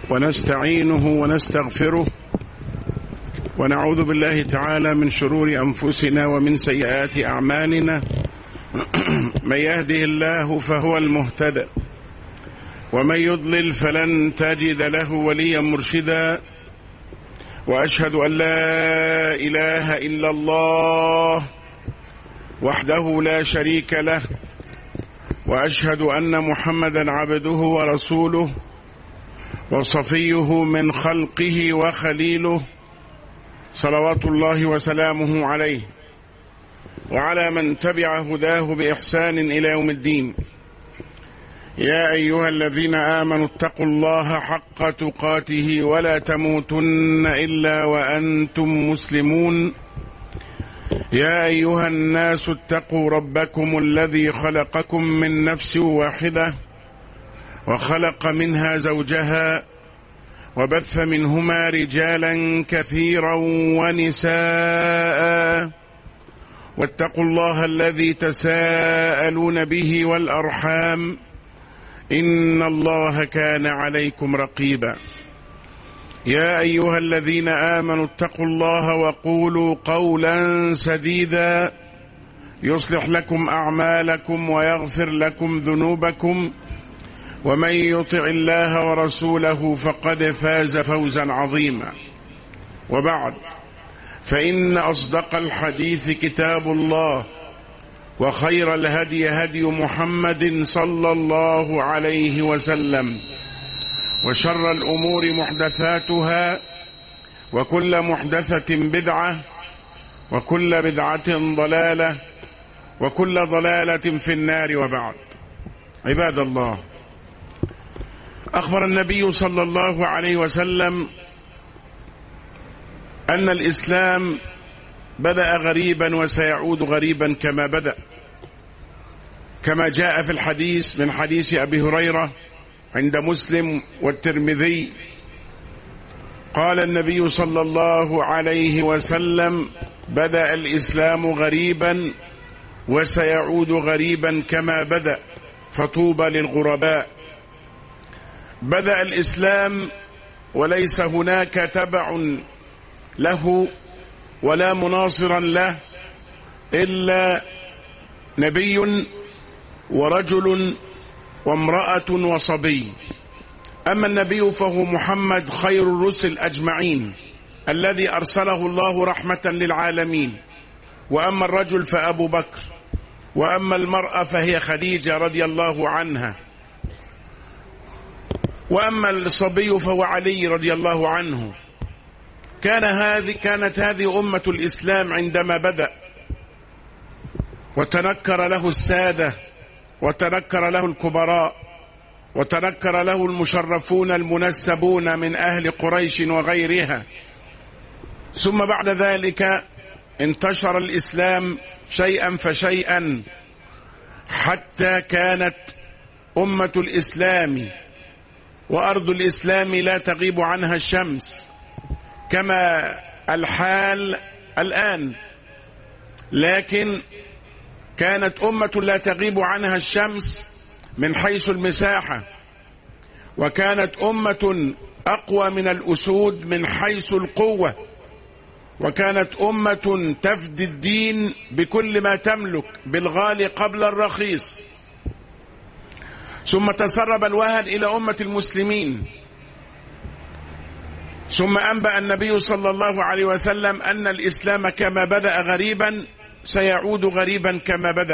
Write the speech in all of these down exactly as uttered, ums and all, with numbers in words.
ونستعينه ونستغفره ونعوذ بالله تعالى من شرور أنفسنا ومن سيئات أعمالنا. من يهده الله فهو المهتدى ومن يضلل فلن تجد له وليا مرشدا، وأشهد أن لا إله إلا الله وحده لا شريك له، وأشهد أن محمدا عبده ورسوله وصفيه من خلقه وخليله، صلوات الله وسلامه عليه وعلى من تبع هداه بإحسان إلى يوم الدين. يا أيها الذين آمنوا اتقوا الله حق تقاته ولا تموتن إلا وأنتم مسلمون. يا أيها الناس اتقوا ربكم الذي خلقكم من نفس واحدة وخلق منها زوجها وبث منهما رجالا كثيرا ونساء، واتقوا الله الذي تساءلون به والأرحام إن الله كان عليكم رقيبا. يا أيها الذين آمنوا اتقوا الله وقولوا قولا سديدا يصلح لكم أعمالكم ويغفر لكم ذنوبكم، ومن يطع الله ورسوله فقد فاز فوزا عظيما. وبعد، فإن أصدق الحديث كتاب الله، وخير الهدي هدي محمد صلى الله عليه وسلم، وشر الأمور محدثاتها، وكل محدثة بدعة، وكل بدعة ضلالة، وكل ضلالة في النار. وبعد، عباد الله، أخبر النبي صلى الله عليه وسلم أن الإسلام بدأ غريبا وسيعود غريبا كما بدأ، كما جاء في الحديث من حديث أبي هريرة عند مسلم والترمذي. قال النبي صلى الله عليه وسلم: بدأ الإسلام غريبا وسيعود غريبا كما بدأ، فطوبى للغرباء. بدأ الإسلام وليس هناك تبع له ولا مناصرا له إلا نبي ورجل وامرأة وصبي. أما النبي فهو محمد خير الرسل أجمعين الذي أرسله الله رحمة للعالمين، وأما الرجل فأبو بكر، وأما المرأة فهي خديجة رضي الله عنها، وأما الصبي فهو علي رضي الله عنه. كان هذه كانت هذه أمة الإسلام عندما بدأ، وتنكر له السادة، وتنكر له الكبراء، وتنكر له المشرفون المنسبون من أهل قريش وغيرها. ثم بعد ذلك انتشر الإسلام شيئا فشيئا، حتى كانت أمة الإسلام وأرض الإسلام لا تغيب عنها الشمس كما الحال الآن، لكن كانت أمة لا تغيب عنها الشمس من حيث المساحة، وكانت أمة أقوى من الأسود من حيث القوة، وكانت أمة تفدي الدين بكل ما تملك بالغالي قبل الرخيص. ثم تسرب الوهن إلى أمة المسلمين، ثم أنبأ النبي صلى الله عليه وسلم أن الإسلام كما بدأ غريبا سيعود غريبا كما بدأ.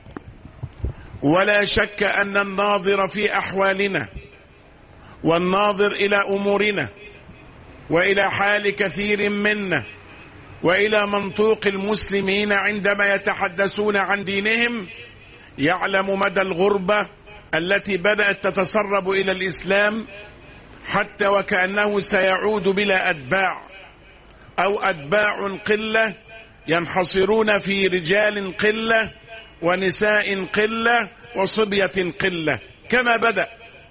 ولا شك أن الناظر في أحوالنا والناظر إلى أمورنا وإلى حال كثير منا وإلى منطوق المسلمين عندما يتحدثون عن دينهم يعلم مدى الغربة التي بدأت تتسرب إلى الإسلام، حتى وكأنه سيعود بلا أتباع، أو أتباع قلة ينحصرون في رجال قلة ونساء قلة وصبية قلة كما بدأ.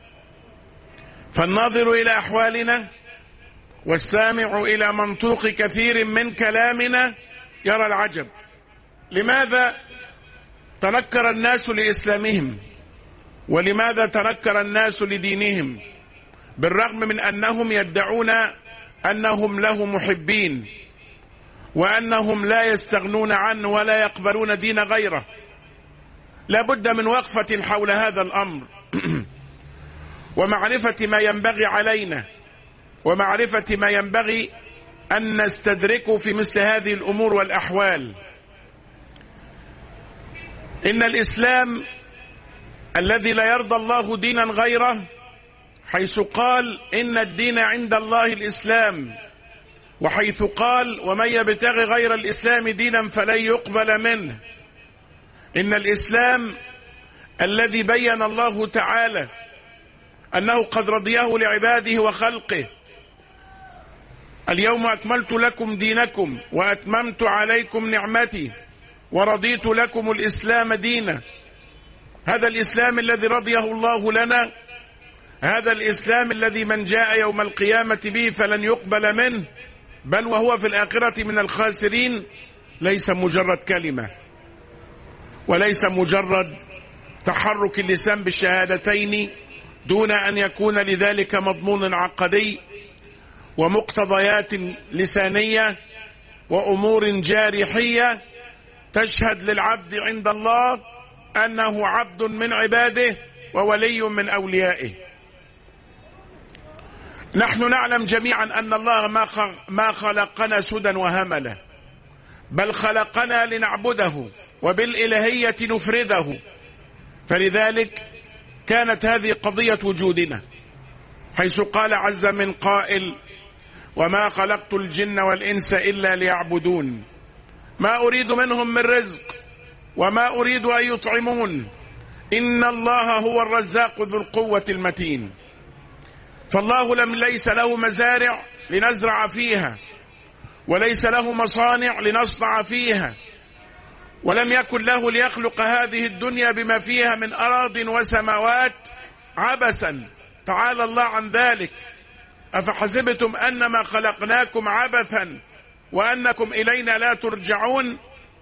فالناظر إلى أحوالنا والسامع إلى منطوق كثير من كلامنا يرى العجب. لماذا تنكر الناس لإسلامهم؟ ولماذا تنكر الناس لدينهم؟ بالرغم من أنهم يدعون أنهم له محبين وأنهم لا يستغنون عنه ولا يقبلون دين غيره. لا بد من وقفة حول هذا الأمر ومعرفة ما ينبغي علينا ومعرفة ما ينبغي أن نستدركه في مثل هذه الأمور والأحوال. إن الإسلام الذي لا يرضى الله دينا غيره، حيث قال إن الدين عند الله الإسلام، وحيث قال ومن يبتغي غير الإسلام دينا فلن يقبل منه. إن الإسلام الذي بين الله تعالى أنه قد رضيه لعباده وخلقه، اليوم أكملت لكم دينكم وأتممت عليكم نعمتي ورضيت لكم الإسلام دينا. هذا الإسلام الذي رضيه الله لنا، هذا الإسلام الذي من جاء يوم القيامة به فلن يقبل منه، بل وهو في الآخرة من الخاسرين، ليس مجرد كلمة وليس مجرد تحرك اللسان بالشهادتين دون أن يكون لذلك مضمون عقدي ومقتضيات لسانية وأمور جارحية تشهد للعبد عند الله أنه عبد من عباده وولي من أوليائه. نحن نعلم جميعا أن الله ما خلقنا سدى وهملا، بل خلقنا لنعبده وبالإلهية نفرده. فلذلك كانت هذه قضية وجودنا، حيث قال عز من قائل وما خلقت الجن والإنس إلا ليعبدون ما أريد منهم من رزق وما أريد أن يطعمون إن الله هو الرزاق ذو القوة المتين. فالله لم ليس له مزارع لنزرع فيها، وليس له مصانع لنصنع فيها، ولم يكن له ليخلق هذه الدنيا بما فيها من أراض وسماوات عبثا، تعالى الله عن ذلك. أفحسبتم أنما خلقناكم عبثا وأنكم إلينا لا ترجعون؟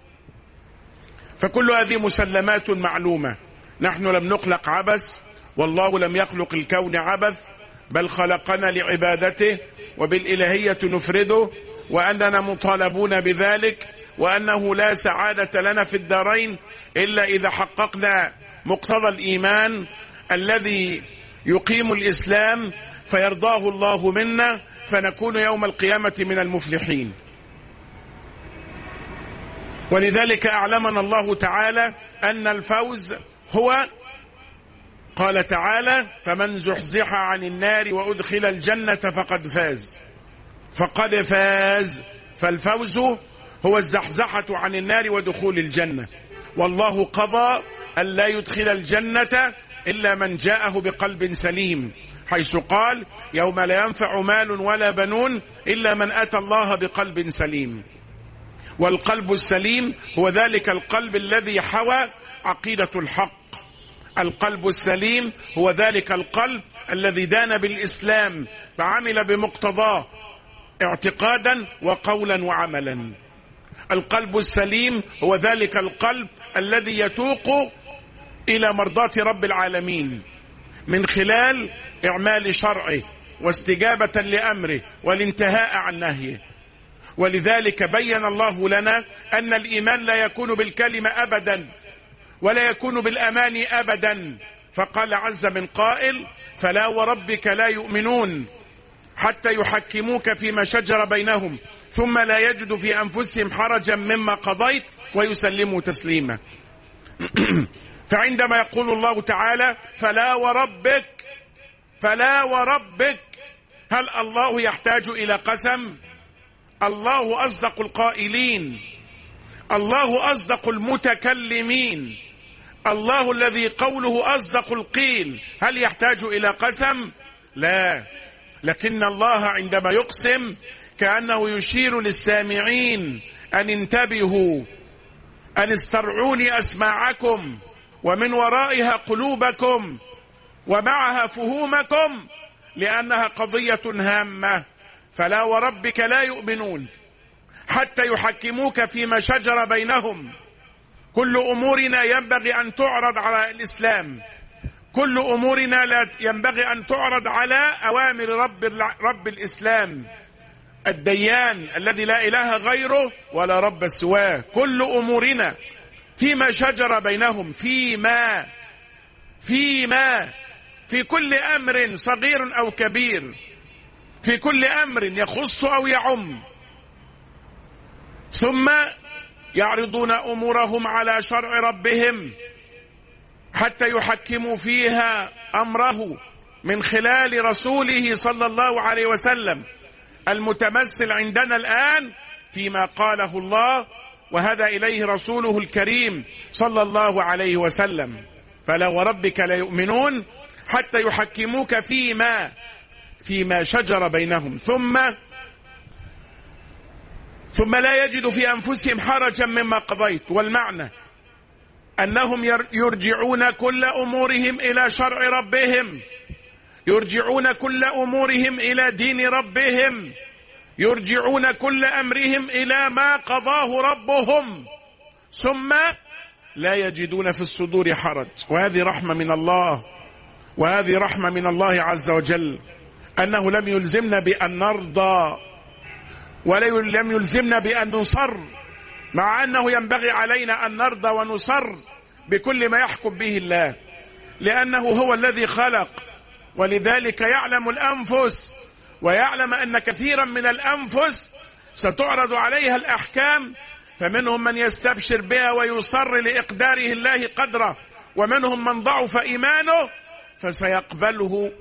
فكل هذه مسلمات معلومة. نحن لم نخلق عبث، والله لم يخلق الكون عبث، بل خلقنا لعبادته وبالإلهية نفرده، وأننا مطالبون بذلك، وأنه لا سعادة لنا في الدارين إلا إذا حققنا مقتضى الإيمان الذي يقيم الإسلام فيرضاه الله منا، فنكون يوم القيامة من المفلحين. ولذلك أعلمنا الله تعالى أن الفوز هو، قال تعالى فمن زحزح عن النار وأدخل الجنة فقد فاز. فقد فاز، فالفوز هو الزحزحة عن النار ودخول الجنة. والله قضى أن لا يدخل الجنة إلا من جاءه بقلب سليم، حيث قال يوم لا ينفع مال ولا بنون إلا من أتى الله بقلب سليم. والقلب السليم هو ذلك القلب الذي حوى عقيدة الحق. القلب السليم هو ذلك القلب الذي دان بالإسلام فعمل بمقتضاه اعتقادا وقولا وعملا. القلب السليم هو ذلك القلب الذي يتوق إلى مرضاة رب العالمين من خلال إعمال شرعه واستجابة لأمره والانتهاء عن نهيه. ولذلك بين الله لنا أن الإيمان لا يكون بالكلمة أبدا ولا يكون بالأماني أبدا. فقال عز من قائل فلا وربك لا يؤمنون حتى يحكموك فيما شجر بينهم ثم لا يجدوا في أنفسهم حرجا مما قضيت ويسلموا تسليما. فعندما يقول الله تعالى فلا وربك فلا وربك، هل الله يحتاج إلى قسم؟ الله أصدق القائلين، الله أصدق المتكلمين، الله الذي قوله أصدق القيل، هل يحتاج إلى قسم؟ لا. لكن الله عندما يقسم كأنه يشير للسامعين أن انتبهوا، أن استرعوني أسماعكم ومن ورائها قلوبكم ومعها فهومكم، لأنها قضية هامة. فلا وربك لا يؤمنون حتى يحكموك فيما شجر بينهم. كل أمورنا ينبغي أن تعرض على الإسلام، كل أمورنا لا ينبغي أن تعرض على أوامر رب, رب الإسلام الديان الذي لا إله غيره ولا رب سواه. كل أمورنا فيما شجر بينهم، فيما فيما في كل أمر صغير أو كبير، في كل أمر يخص أو يعم، ثم يعرضون أمورهم على شرع ربهم حتى يحكموا فيها أمره من خلال رسوله صلى الله عليه وسلم المتمثل عندنا الآن فيما قاله الله وهدى إليه رسوله الكريم صلى الله عليه وسلم. فلا وربك لا يؤمنون حتى يحكموك فيما فيما شجر بينهم ثم ثم لا يجد في أنفسهم حرجا مما قضيت. والمعنى أنهم يرجعون كل أمورهم إلى شرع ربهم، يرجعون كل أمورهم إلى دين ربهم، يرجعون كل أمرهم إلى ما قضاه ربهم، ثم لا يجدون في الصدور حرج. وهذه رحمة من الله، وهذه رحمة من الله عز وجل، أنه لم يلزمنا بأن نرضى ولم يلزمنا بأن نصر، مع أنه ينبغي علينا أن نرضى ونصر بكل ما يحكم به الله، لأنه هو الذي خلق، ولذلك يعلم الأنفس ويعلم أن كثيرا من الأنفس ستعرض عليها الأحكام، فمنهم من يستبشر بها ويصر لإقداره الله قدره، ومنهم من ضعف إيمانه فسيقبله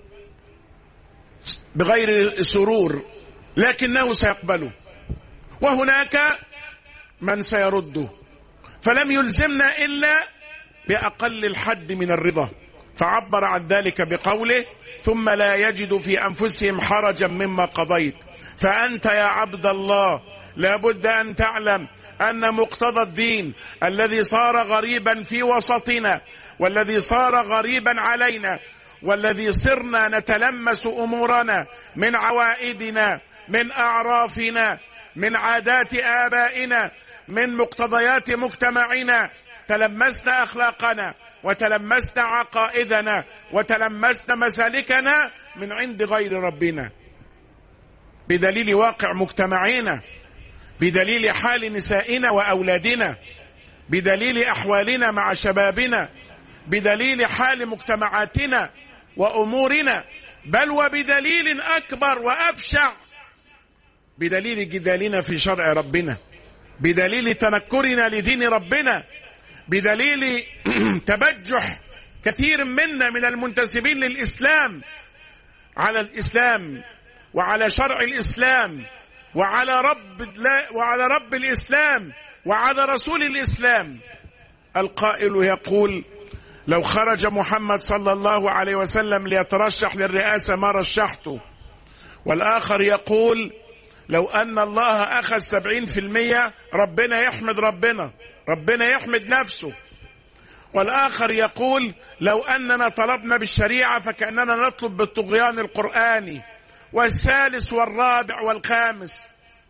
بغير سرور، لكنه سيقبله، وهناك من سيرده. فلم يلزمنا إلا بأقل الحد من الرضا، فعبر عن ذلك بقوله ثم لا يجد في أنفسهم حرجا مما قضيت. فأنت يا عبد الله لابد أن تعلم أن مقتضى الدين الذي صار غريبا في وسطنا، والذي صار غريبا علينا، والذي صرنا نتلمس أمورنا من عوائدنا، من أعرافنا، من عادات آبائنا، من مقتضيات مجتمعنا، تلمسنا أخلاقنا وتلمسنا عقائدنا وتلمسنا مسالكنا من عند غير ربنا، بدليل واقع مجتمعنا، بدليل حال نسائنا وأولادنا، بدليل أحوالنا مع شبابنا، بدليل حال مجتمعاتنا وأمورنا، بل وبدليل أكبر وأبشع، بدليل جدالنا في شرع ربنا، بدليل تنكرنا لدين ربنا، بدليل تبجح كثير منا من المنتسبين للإسلام على الإسلام وعلى شرع الإسلام وعلى رب وعلى رب الإسلام وعلى رسول الإسلام. القائل يقول لو خرج محمد صلى الله عليه وسلم ليترشح للرئاسة ما رشحته، والآخر يقول لو أن الله أخذ سبعين في المية ربنا يحمد ربنا ربنا يحمد نفسه، والآخر يقول لو أننا طلبنا بالشريعة فكأننا نطلب بالطغيان القرآني، والثالث والرابع والخامس،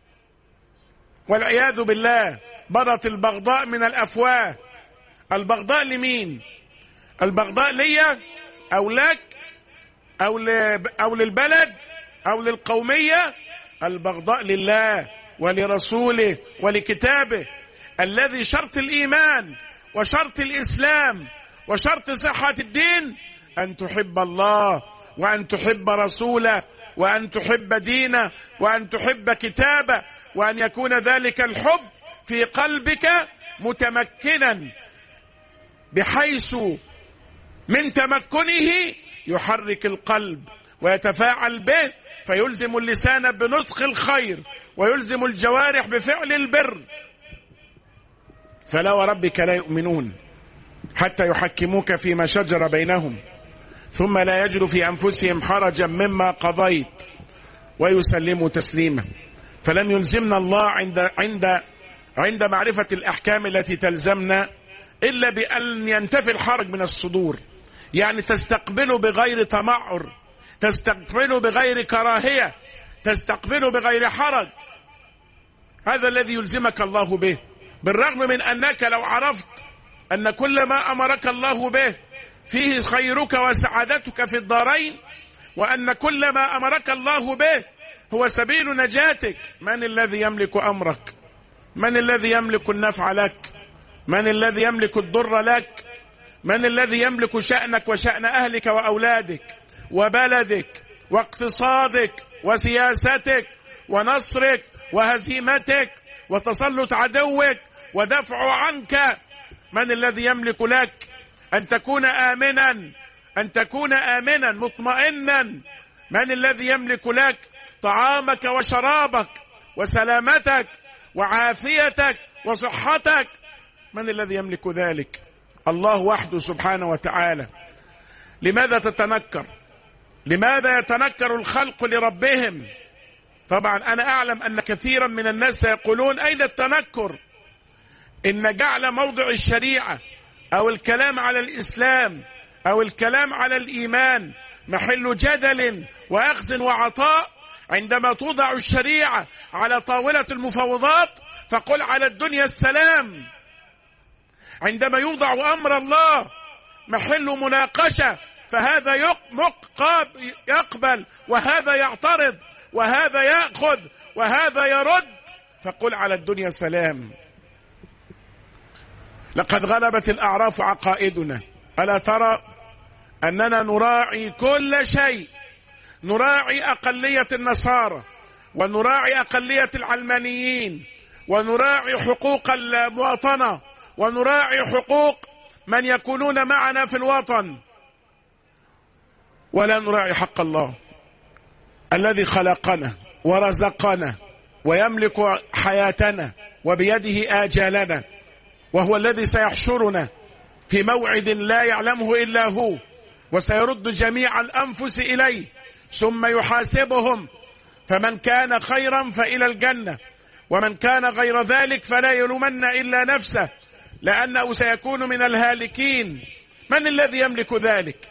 والعياذ بالله. بدت البغضاء من الأفواه. البغضاء لمين؟ البغضاء لي أو لك أو, أو للبلد أو للقومية؟ البغضاء لله ولرسوله ولكتابه، الذي شرط الإيمان وشرط الإسلام وشرط صحة الدين أن تحب الله وأن تحب رسوله وأن تحب دينه وأن تحب كتابه، وأن يكون ذلك الحب في قلبك متمكنا بحيث من تمكنه يحرك القلب ويتفاعل به، فيلزم اللسان بنطق الخير ويلزم الجوارح بفعل البر. فلا وربك لا يؤمنون حتى يحكموك فيما شجر بينهم ثم لا يجد في أنفسهم حرجا مما قضيت ويسلموا تسليما. فلم يلزمنا الله عند عند عند معرفة الأحكام التي تلزمنا إلا بأن ينتفي الحرج من الصدور، يعني تستقبله بغير تمعر، تستقبله بغير كراهية، تستقبله بغير حرج. هذا الذي يلزمك الله به، بالرغم من أنك لو عرفت أن كل ما أمرك الله به فيه خيرك وسعادتك في الدارين، وأن كل ما أمرك الله به هو سبيل نجاتك. من الذي يملك أمرك؟ من الذي يملك النفع لك؟ من الذي يملك الضر لك؟ من الذي يملك شأنك وشأن أهلك وأولادك وبلدك واقتصادك وسياستك ونصرك وهزيمتك وتسلط عدوك ودفع عنك؟ من الذي يملك لك أن تكون آمنا أن تكون آمنا مطمئنا؟ من الذي يملك لك طعامك وشرابك وسلامتك وعافيتك وصحتك؟ من الذي يملك ذلك؟ الله وحده سبحانه وتعالى. لماذا تتنكر؟ لماذا يتنكر الخلق لربهم؟ طبعا أنا أعلم أن كثيرا من الناس سيقولون أين التنكر؟ إن جعل موضع الشريعة أو الكلام على الإسلام أو الكلام على الإيمان محل جدل وأخذ وعطاء. عندما توضع الشريعة على طاولة المفاوضات فقل على الدنيا السلام. عندما يوضع أمر الله محل مناقشة فهذا يقبل وهذا يعترض وهذا يأخذ وهذا يرد، فقل على الدنيا السلام. لقد غلبت الأعراف عقائدنا. ألا ترى أننا نراعي كل شيء؟ نراعي أقلية النصارى ونراعي أقلية العلمانيين ونراعي حقوق المواطنة ونراعي حقوق من يكونون معنا في الوطن، ولا نراعي حق الله الذي خلقنا ورزقنا ويملك حياتنا وبيده آجالنا، وهو الذي سيحشرنا في موعد لا يعلمه إلا هو، وسيرد جميع الأنفس إليه ثم يحاسبهم. فمن كان خيرا فإلى الجنة، ومن كان غير ذلك فلا يلومن إلا نفسه، لأنه سيكون من الهالكين. من الذي يملك ذلك؟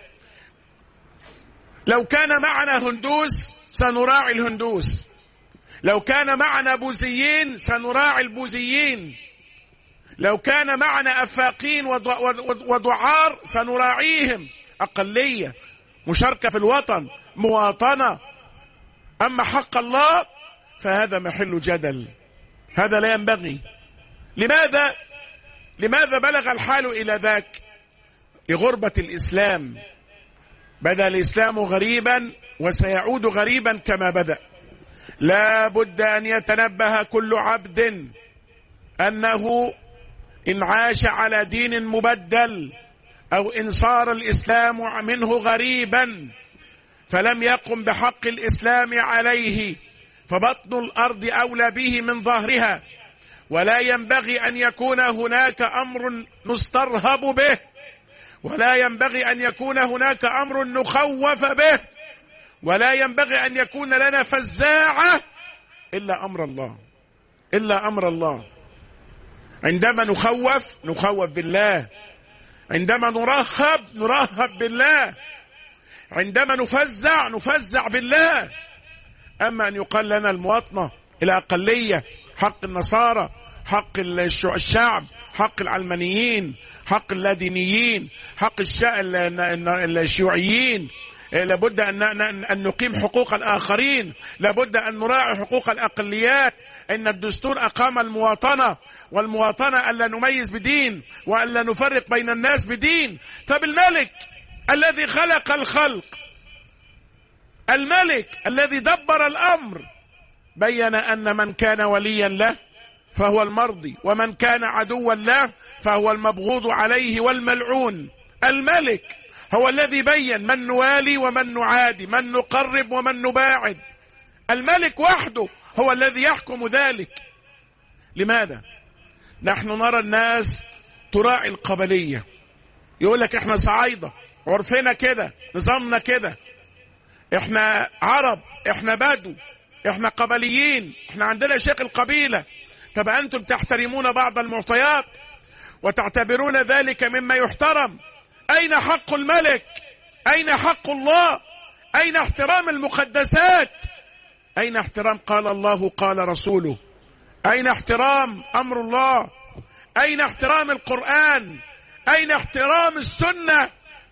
لو كان معنا هندوس سنراعي الهندوس، لو كان معنا بوذيين سنراعي البوذيين، لو كان معنا أفاقين ودعار سنراعيهم. أقلية مشاركة في الوطن، مواطنة. أما حق الله فهذا محل جدل، هذا لا ينبغي. لماذا؟ لماذا بلغ الحال إلى ذاك؟ لغربة الإسلام. بدأ الإسلام غريبا وسيعود غريبا كما بدأ. لا بد أن يتنبه كل عبد أنه إن عاش على دين مبدل أو إن صار الإسلام منه غريبا فلم يقم بحق الإسلام عليه فبطن الأرض أولى به من ظهرها، ولا ينبغي أن يكون هناك أمر نسترهب به، ولا ينبغي أن يكون هناك أمر نخوف به، ولا ينبغي أن يكون لنا فزاعة إلا أمر الله، إلا أمر الله. عندما نخوف نخوف بالله، عندما نرهب نرهب بالله، عندما نفزع نفزع بالله. أما أن يقال لنا المواطنة الأقلية، حق النصارى، حق الشعب، حق العلمانيين، حق اللادينيين، حق الشيوعيين، لابد أن نقيم حقوق الآخرين، لابد أن نراعي حقوق الأقليات. إن الدستور أقام المواطنة، والمواطنة ألا نميز بدين وألا نفرق بين الناس بدين. طب الملك الذي خلق الخلق، الملك الذي دبر الأمر، بين أن من كان وليا له فهو المرضي، ومن كان عدوا له فهو المبغوض عليه والملعون. الملك هو الذي بين من نوالي ومن نعادي، من نقرب ومن نباعد. الملك وحده هو الذي يحكم ذلك. لماذا؟ نحن نرى الناس تراعي القبلية، يقول لك احنا صعايدة، عرفنا كده، نظامنا كده، احنا عرب، احنا بدو، احنا قبليين، احنا عندنا شيخ القبيلة. طب أنتم تحترمون بعض المعطيات وتعتبرون ذلك مما يحترم. أين حق الملك؟ أين حق الله؟ أين احترام المقدسات؟ أين احترام قال الله قال رسوله؟ أين احترام أمر الله؟ أين احترام القرآن؟ أين احترام السنة؟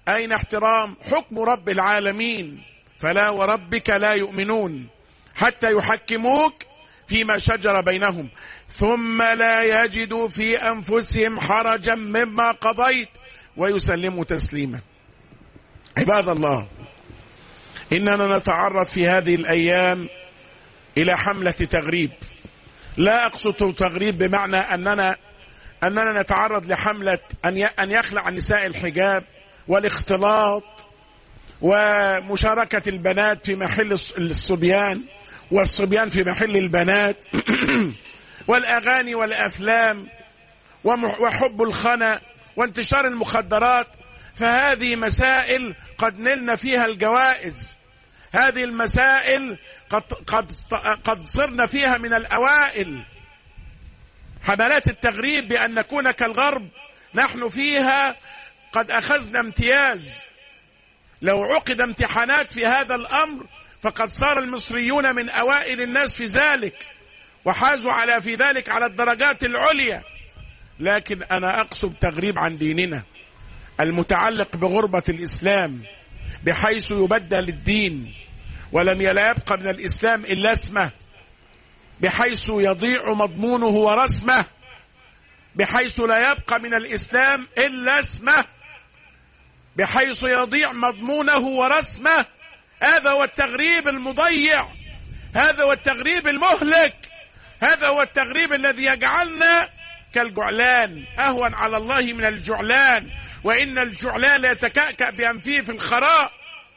أين احترام حكم رب العالمين؟ فلا وربك لا يؤمنون حتى يحكموك فيما شجر بينهم ثم لا يجدوا في أنفسهم حرجا مما قضيت ويسلموا تسليما. عباد الله، إننا نتعرض في هذه الأيام إلى حملة تغريب. لا أقصد تغريب بمعنى أننا أننا نتعرض لحملة أن يخلع النساء الحجاب والاختلاط ومشاركة البنات في محل الصبيان والصبيان في محل البنات والأغاني والأفلام وحب الخنا وانتشار المخدرات. فهذه مسائل قد نلنا فيها الجوائز، هذه المسائل قد, قد, قد صرنا فيها من الأوائل. حملات التغريب بأن نكون كالغرب نحن فيها قد أخذنا امتياز. لو عقد امتحانات في هذا الأمر فقد صار المصريون من أوائل الناس في ذلك وحازوا على في ذلك على الدرجات العليا. لكن أنا أقصد تغريب عن ديننا المتعلق بغربة الإسلام، بحيث يبدل الدين ولم يبقى من الإسلام إلا اسمه، بحيث يضيع مضمونه ورسمه، بحيث لا يبقى من الإسلام إلا اسمه، بحيث يضيع مضمونه ورسمه. هذا هو التغريب المضيع، هذا هو التغريب المهلك، هذا هو التغريب الذي يجعلنا كالجعلان، أهون على الله من الجعلان، وإن الجعلان يتكأكأ بأنفيه في الخراء.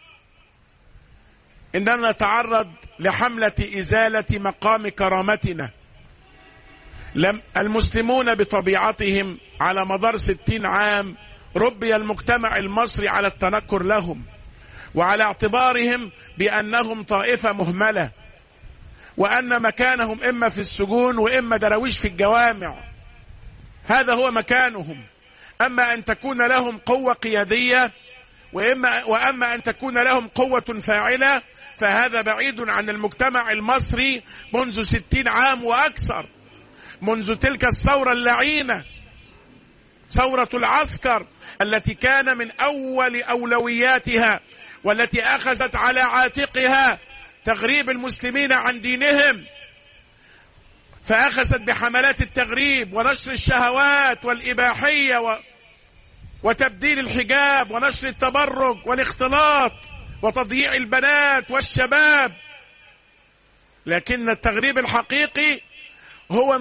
إننا نتعرض لحملة إزالة مقام كرامتنا. لم المسلمون بطبيعتهم على مدار ستين عام ربي المجتمع المصري على التنكر لهم وعلى اعتبارهم بأنهم طائفة مهملة، وأن مكانهم إما في السجون وإما درويش في الجوامع. هذا هو مكانهم. أما أن تكون لهم قوة قيادية وإما وأما أن تكون لهم قوة فاعلة فهذا بعيد عن المجتمع المصري منذ ستين عام وأكثر، منذ تلك الثورة اللعينة، ثورة العسكر التي كان من أول أولوياتها والتي أخذت على عاتقها تغريب المسلمين عن دينهم، فأخذت بحملات التغريب ونشر الشهوات والإباحية و... وتبديل الحجاب ونشر التبرج والاختلاط وتضييع البنات والشباب. لكن التغريب الحقيقي هو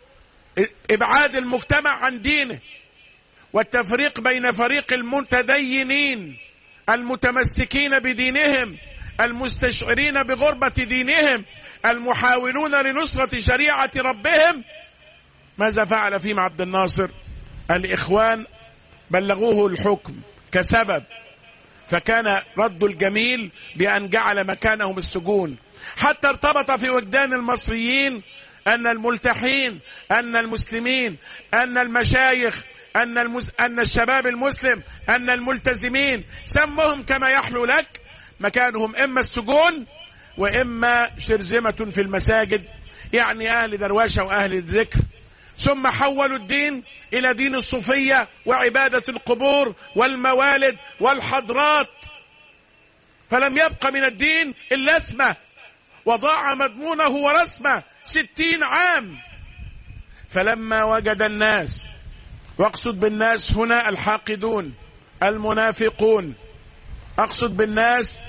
إبعاد المجتمع عن دينه والتفريق بين فريق المتدينين المتمسكين بدينهم المستشعرين بغربة دينهم المحاولون لنصرة شريعة ربهم. ماذا فعل فيهم عبد الناصر؟ الإخوان بلغوه الحكم كسبب، فكان رد الجميل بأن جعل مكانهم السجون، حتى ارتبط في وجدان المصريين أن الملتحين، أن المسلمين، أن المشايخ، أن, المز... أن الشباب المسلم، أن الملتزمين، سمهم كما يحلو لك، مكانهم إما السجون وإما شرذمة في المساجد، يعني أهل درواشة وأهل الذكر. ثم حولوا الدين إلى دين الصوفية وعبادة القبور والموالد والحضرات، فلم يبق من الدين إلا اسمه، وضاع مضمونه ورسمه ستين عام. فلما وجد الناس، واقصد بالناس هنا الحاقدون المنافقون، أقصد بالناس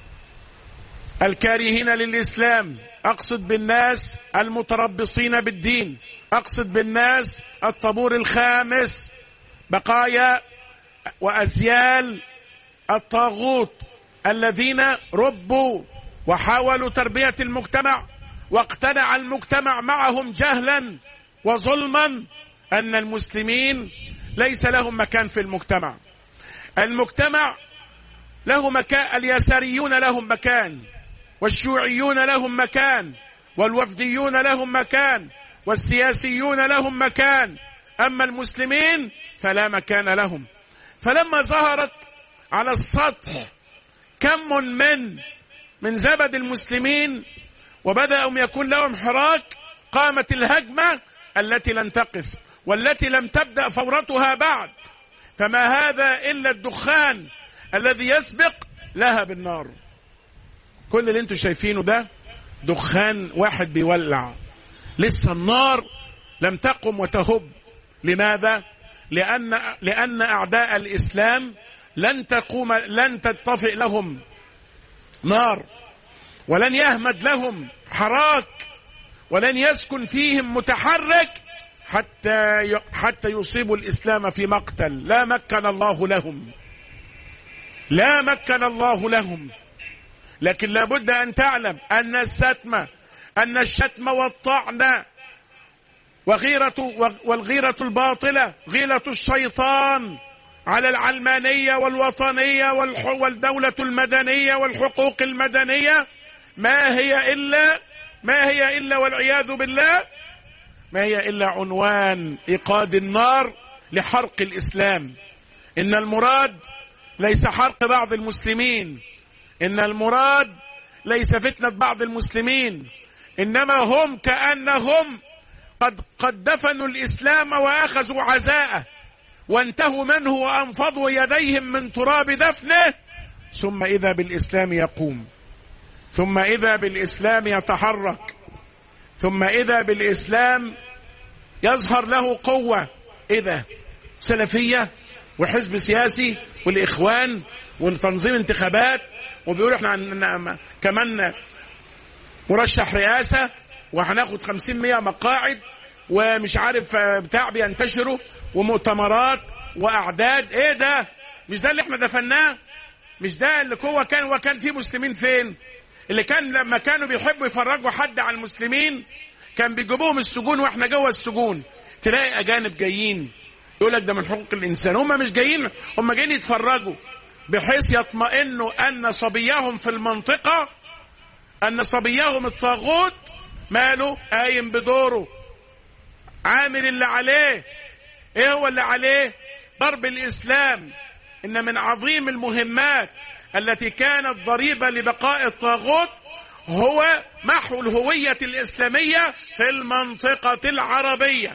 الكارهين للإسلام، أقصد بالناس المتربصين بالدين، أقصد بالناس الطابور الخامس، بقايا وأزيال الطاغوت الذين ربوا وحاولوا تربية المجتمع، واقتنع المجتمع معهم جهلا وظلما أن المسلمين ليس لهم مكان في المجتمع. المجتمع له مكان، اليساريون لهم مكان، والشيوعيون لهم مكان، والوفديون لهم مكان، والسياسيون لهم مكان، أما المسلمين فلا مكان لهم. فلما ظهرت على السطح كم من من زبد المسلمين وبدأوا يكون لهم حراك، قامت الهجمة التي لن تقف والتي لم تبدأ فورتها بعد. فما هذا إلا الدخان الذي يسبق لها بالنار. كل اللي انتوا شايفينه ده دخان واحد بيولع، لسه النار لم تقم وتهب. لماذا؟ لأن لأن أعداء الإسلام لن تقوم لن تطفئ لهم نار، ولن يهمد لهم حراك، ولن يسكن فيهم متحرك حتى حتى يصيبوا الإسلام في مقتل. لا مكن الله لهم، لا مكن الله لهم. لكن لابد أن تعلم أن الشتم أن الشتم والطعن وغيرة والغيرة الباطلة غيرة الشيطان على العلمانية والوطنية والدولة المدنية والحقوق المدنية ما هي إلا ما هي إلا والعياذ بالله ما هي إلا عنوان إيقاد النار لحرق الإسلام. إن المراد ليس حرق بعض المسلمين، إن المراد ليس فتنة بعض المسلمين، إنما هم كأنهم قد قد دفنوا الإسلام وأخذوا عزاءه وانتهوا منه وأنفضوا يديهم من تراب دفنه، ثم إذا بالإسلام يقوم، ثم إذا بالإسلام يتحرك، ثم إذا بالإسلام يظهر له قوة. إذا سلفية وحزب سياسي والإخوان وتنظيم انتخابات، وبيقولوا احنا عن كمان مرشح رئاسة وهناخد خمسين مية مقاعد ومش عارف بتاع بينتشروا ومؤتمرات وأعداد. ايه ده؟ مش ده اللي احنا دفناه؟ مش ده اللي هو كان وكان فيه مسلمين فين؟ اللي كان لما كانوا بيحبوا يفرجوا حد على المسلمين كان بيجيبوهم السجون واحنا جوه السجون. تلاقي أجانب جايين يقول لك ده من حقوق الإنسان. هم مش جايين، هم جايين يتفرجوا بحيث يطمئنوا أن صبيهم في المنطقة، أن صبيهم الطاغوت ماله قايم بدوره عامل اللي عليه. ايه هو اللي عليه؟ ضرب الإسلام. إن من عظيم المهمات التي كانت ضريبة لبقاء الطاغوت هو محو الهوية الإسلامية في المنطقة العربية.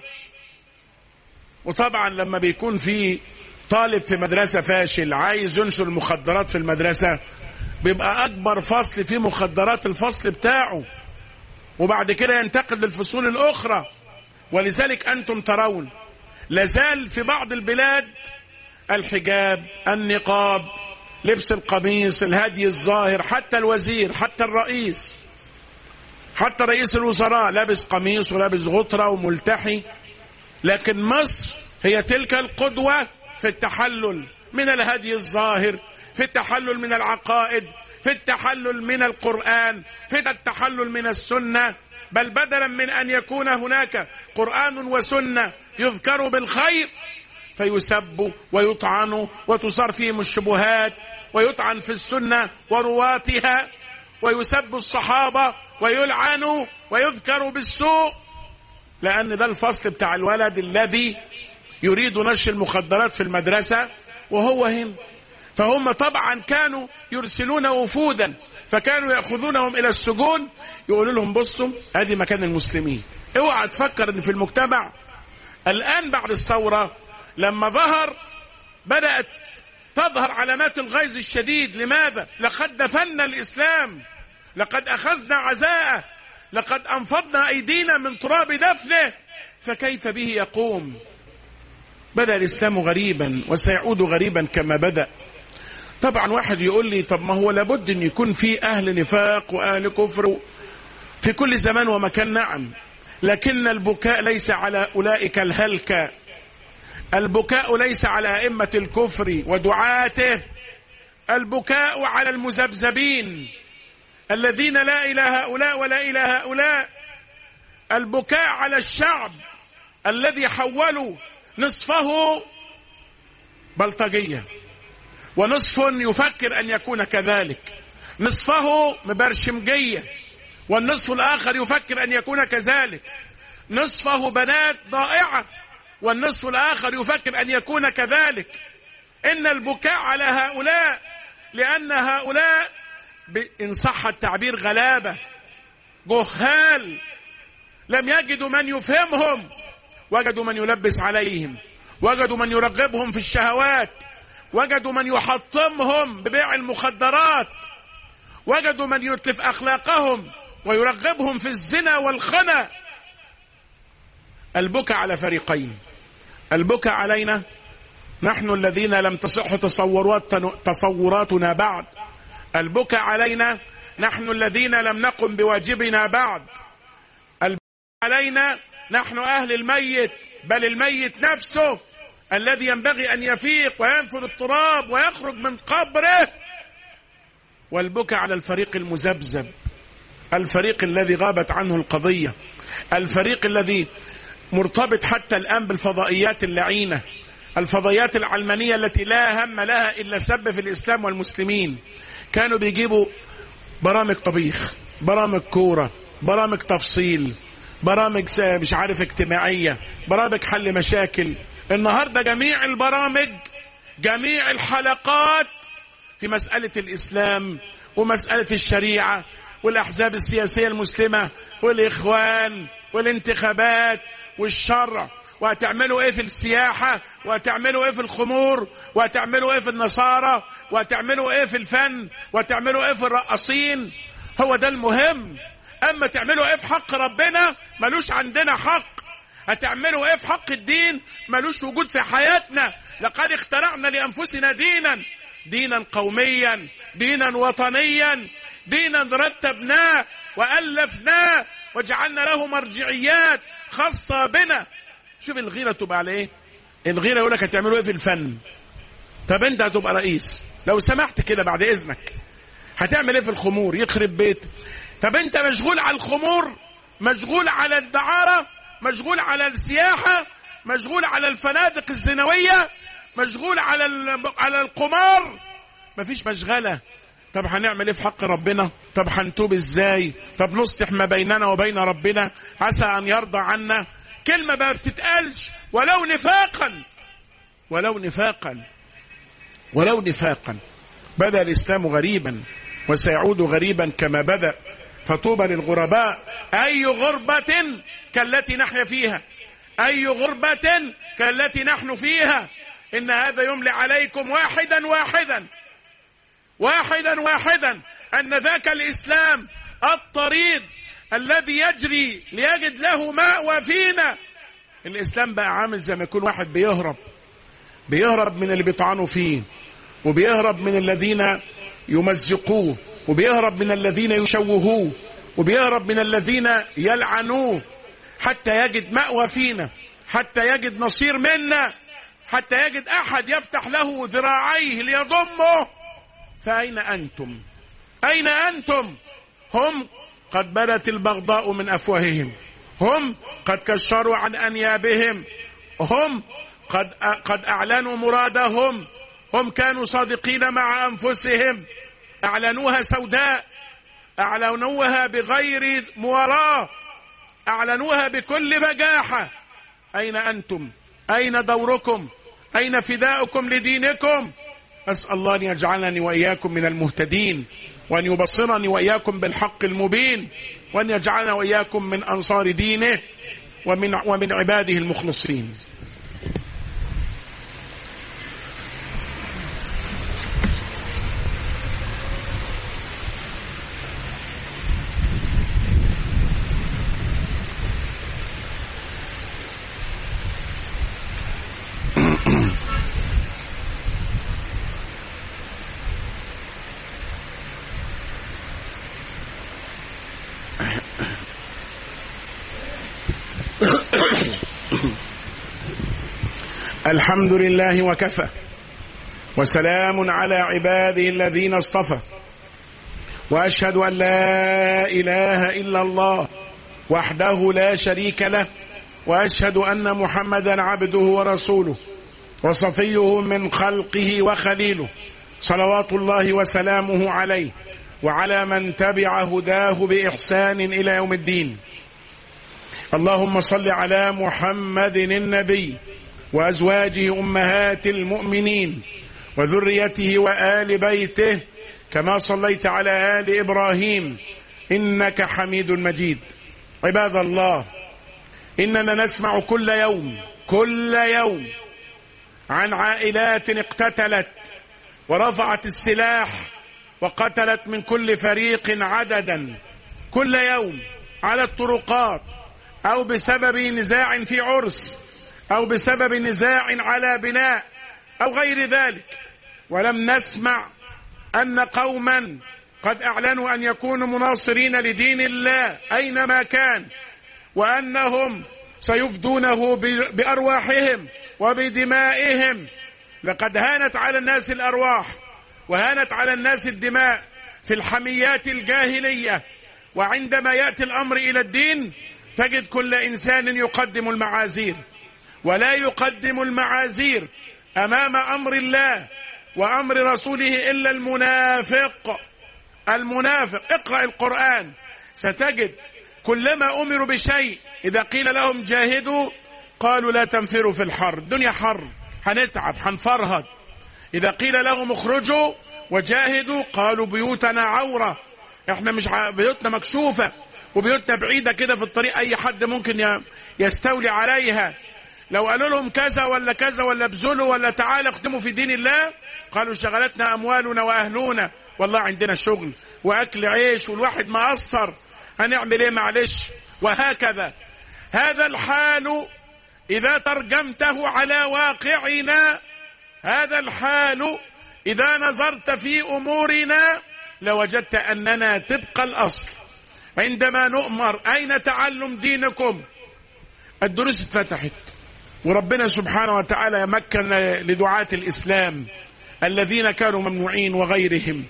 وطبعا لما بيكون في طالب في مدرسة فاشل عايز ينشر المخدرات في المدرسة، بيبقى أكبر فصل فيه مخدرات الفصل بتاعه، وبعد كده ينتقل للفصول الأخرى. ولذلك أنتم ترون لازال في بعض البلاد الحجاب، النقاب، لبس القميص، الهدي الظاهر، حتى الوزير، حتى الرئيس، حتى رئيس الوزراء لابس قميص ولابس غطرة وملتحي. لكن مصر هي تلك القدوة في التحلل من الهدي الظاهر، في التحلل من العقائد، في التحلل من القرآن، في التحلل من السنة. بل بدلا من أن يكون هناك قرآن وسنة يذكر بالخير فيسب ويطعن وتصار فيهم الشبهات ويطعن في السنة ورواتها ويسب الصحابة ويلعنوا ويذكر بالسوء، لأن ده الفصل بتاع الولد الذي يريد نشر المخدرات في المدرسة وهو هم. فهم طبعا كانوا يرسلون وفودا، فكانوا يأخذونهم إلى السجون يقولوا لهم بصوا هذه مكان المسلمين. اوعى تفكر ان في المجتمع الآن بعد الثورة لما ظهر بدأت تظهر علامات الغيظ الشديد. لماذا؟ لقد دفنا الإسلام، لقد أخذنا عزاءه، لقد أنفضنا أيدينا من تراب دفنه، فكيف به يقوم؟ بدأ الإسلام غريبا وسيعود غريبا كما بدأ. طبعا واحد يقول لي طب ما هو لابد أن يكون في أهل نفاق وأهل كفر في كل زمان ومكان. نعم، لكن البكاء ليس على أولئك الهلكة، البكاء ليس على أئمة الكفر ودعاته، البكاء على المذبذبين الذين لا إلى هؤلاء ولا إلى هؤلاء، البكاء على الشعب الذي حولوا نصفه بلطجية ونصف يفكر أن يكون كذلك، نصفه مبرشمجية والنصف الآخر يفكر أن يكون كذلك، نصفه بنات ضائعة والنصف الآخر يفكر أن يكون كذلك. إن البكاء على هؤلاء لأن هؤلاء إن صح التعبير غلابة جهال، لم يجدوا من يفهمهم، وجدوا من يلبس عليهم، وجدوا من يرغبهم في الشهوات، وجدوا من يحطمهم ببيع المخدرات، وجدوا من يتلف أخلاقهم ويرغبهم في الزنا والخنا. البكاء على فريقين، البكاء علينا نحن الذين لم تصح تصورات تصوراتنا بعد، البكاء علينا نحن الذين لم نقم بواجبنا بعد، البكاء علينا نحن أهل الميت، بل الميت نفسه الذي ينبغي أن يفيق وينفذ التراب ويخرج من قبره، والبكاء على الفريق المذبذب، الفريق الذي غابت عنه القضية، الفريق الذي مرتبط حتى الآن بالفضائيات اللعينة، الفضائيات العلمانية التي لا هم لها إلا سب في الإسلام والمسلمين. كانوا بيجيبوا برامج طبيخ، برامج كورة، برامج تفصيل، برامج مش عارف اجتماعية، برامج حل مشاكل. النهاردة جميع البرامج، جميع الحلقات في مسألة الإسلام ومسألة الشريعة والأحزاب السياسية المسلمة والإخوان والانتخابات والشرع، وهتعملوا ايه في السياحة، وهتعملوا ايه في الخمور، وهتعملوا ايه في النصارى، وهتعملوا ايه في الفن، وهتعملوا ايه في الرقاصين. هو ده المهم. اما تعملوا ايه في حق ربنا ملوش عندنا حق، هتعملوا ايه في حق الدين ملوش وجود في حياتنا. لقد اخترعنا لانفسنا دينا، دينا قوميا، دينا وطنيا، دينا رتبناه والفناه وجعلنا له مرجعيات خاصة بنا. شوف الغيرة تبقى على ايه؟ الغيرة يقول لك هتعملوا ايه في الفن؟ طب انت هتبقى رئيس لو سمحت كده بعد اذنك، هتعمل ايه في الخمور؟ يخرب بيت. طب انت مشغول على الخمور، مشغول على الدعارة، مشغول على السياحة، مشغول على الفنادق الزنوية، مشغول على على القمار، مفيش مشغلة. طب هنعمل ايه في حق ربنا؟ طب هنتوب ازاي؟ طب نصلح ما بيننا وبين ربنا عسى ان يرضى عنا. كلمة ما بتتقالش ولو نفاقا، ولو نفاقا، ولو نفاقا. بدأ الإسلام غريبا وسيعود غريبا كما بدأ، فطوبى للغرباء. أي غربة كالتي نحن فيها، أي غربة كالتي نحن فيها. إن هذا يملي عليكم واحدا واحدا واحدا واحدا أن ذاك الإسلام الطريد الذي يجري ليجد له مأوى فينا. الإسلام بقى عامل زي ما يكون واحد بيهرب، بيهرب من اللي بيطعنوا فيه، وبيهرب من الذين يمزقوه، وبيهرب من الذين يشوهوه، وبيهرب من الذين يلعنوه، حتى يجد مأوى فينا، حتى يجد نصير منا، حتى يجد أحد يفتح له ذراعيه ليضمه. فأين أنتم؟ أين أنتم؟ هم قد بدت البغضاء من أفواههم، هم قد كشروا عن أنيابهم، هم قد قد أعلنوا مرادهم، هم كانوا صادقين مع أنفسهم، أعلنوها سوداء، أعلنوها بغير مواراة، أعلنوها بكل بجاحة. أين أنتم؟ أين دوركم؟ أين فداؤكم لدينكم؟ أسأل الله أن يجعلني وإياكم من المهتدين، وأن يبصرني وإياكم بالحق المبين، وأن يجعلنا وإياكم من أنصار دينه ومن, ومن عباده المخلصين. الحمد لله وكفى، وسلام على عباده الذين اصطفى، وأشهد أن لا إله إلا الله وحده لا شريك له، وأشهد أن محمدا عبده ورسوله وصفيه من خلقه وخليله، صلوات الله وسلامه عليه وعلى من تبع هداه بإحسان إلى يوم الدين. اللهم صل على محمد النبي وأزواجه أمهات المؤمنين وذريته وآل بيته كما صليت على آل إبراهيم إنك حميد مجيد. عباد الله، إننا نسمع كل يوم كل يوم عن عائلات اقتتلت ورفعت السلاح وقتلت من كل فريق عددا كل يوم على الطرقات، أو بسبب نزاع في عرس، أو بسبب نزاع على بناء، أو غير ذلك. ولم نسمع أن قوما قد أعلنوا أن يكونوا مناصرين لدين الله أينما كان، وأنهم سيفدونه بأرواحهم وبدمائهم. لقد هانت على الناس الأرواح وهانت على الناس الدماء في الحميات الجاهلية، وعندما يأتي الأمر إلى الدين تجد كل إنسان يقدم المعاذير، ولا يقدم المعاذير أمام أمر الله وأمر رسوله إلا المنافق. المنافق، اقرأ القرآن ستجد كلما أمروا بشيء إذا قيل لهم جاهدوا قالوا لا تنفروا في الحر، الدنيا حر، هنتعب، هنفرهد. إذا قيل لهم اخرجوا وجاهدوا قالوا بيوتنا عورة، احنا مش ع... بيوتنا مكشوفة وبيوتنا بعيدة كده في الطريق، أي حد ممكن يستولي عليها. لو قالوا لهم كذا ولا كذا ولا بذلوا ولا تعالى اخدموا في دين الله قالوا شغلتنا أموالنا وأهلنا، والله عندنا شغل وأكل عيش والواحد ما قصر، هنعمل ايه معلش. وهكذا هذا الحال إذا ترجمته على واقعنا، هذا الحال إذا نظرت في أمورنا لوجدت أننا تبقى الأصل. عندما نؤمر أين تعلم دينكم، الدروس اتفتحت، وربنا سبحانه وتعالى مكن لدعاة الإسلام الذين كانوا ممنوعين وغيرهم،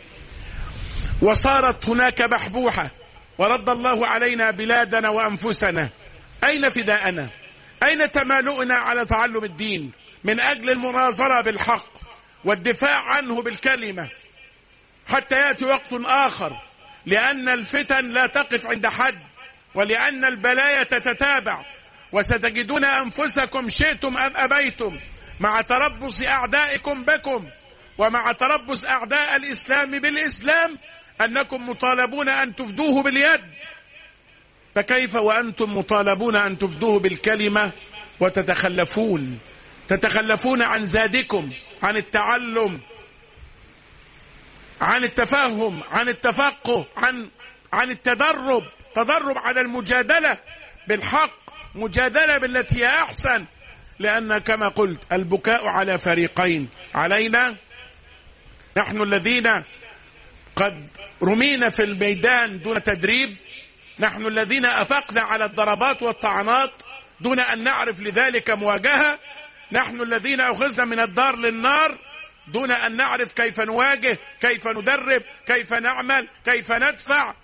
وصارت هناك بحبوحة، ورد الله علينا بلادنا وأنفسنا. أين فداءنا؟ أين تمالؤنا على تعلم الدين من أجل المناظرة بالحق والدفاع عنه بالكلمة حتى يأتي وقت آخر، لأن الفتن لا تقف عند حد، ولأن البلايا تتتابع، وستجدون أنفسكم شئتم أم أبيتم مع تربص أعدائكم بكم ومع تربص أعداء الإسلام بالإسلام أنكم مطالبون أن تفدوه باليد، فكيف وأنتم مطالبون أن تفدوه بالكلمة وتتخلفون تتخلفون عن زادكم، عن التعلم، عن التفهم، عن التفقه، عن عن التدرب، تدرب على المجادلة بالحق، مجادلة بالتي هي أحسن. لأن كما قلت البكاء على فريقين، علينا نحن الذين قد رمينا في الميدان دون تدريب، نحن الذين أفقنا على الضربات والطعنات دون أن نعرف لذلك مواجهة، نحن الذين أخذنا من الدار للنار دون أن نعرف كيف نواجه، كيف ندرب، كيف نعمل، كيف ندفع.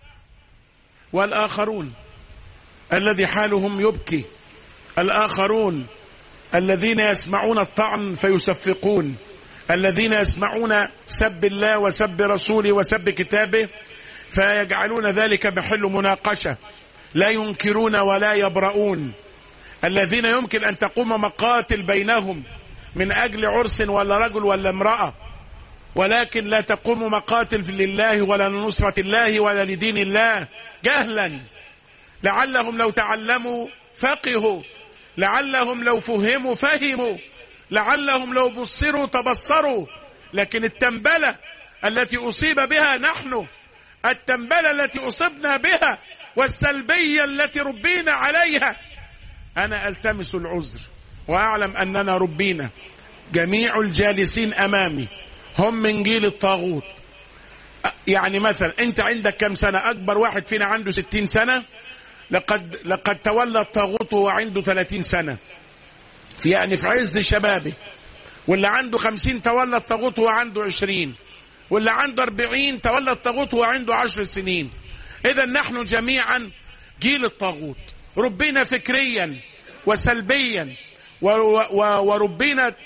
والآخرون الذي حالهم يبكي، الآخرون الذين يسمعون الطعن فيصفقون، الذين يسمعون سب الله وسب رسوله وسب كتابه فيجعلون ذلك محل مناقشة، لا ينكرون ولا يبرؤون، الذين يمكن أن تقوم مقاتل بينهم من أجل عرس ولا رجل ولا امرأة، ولكن لا تقوم مقاتل لله ولا لنصرة الله ولا لدين الله، جهلا. لعلهم لو تعلموا فقهوا، لعلهم لو فهموا فهموا، لعلهم لو بصروا تبصروا. لكن التنبلة التي أصيب بها نحن، التنبلة التي أصبنا بها والسلبية التي ربينا عليها، أنا ألتمس العذر وأعلم أننا ربينا. جميع الجالسين أمامي هم من جيل الطاغوت. يعني مثلا أنت عندك كم سنة؟ أكبر واحد فينا عنده ستين سنة، لقد لقد تولى الطاغوت وهو عنده ثلاثين سنة، في يعني في عز شبابه. واللي عنده خمسين تولى الطاغوت وهو عنده عشرين، واللي عنده أربعين تولى الطاغوت وهو عنده عشر سنين. إذا نحن جميعا جيل الطاغوت، ربينا فكريا وسلبيا، وربينا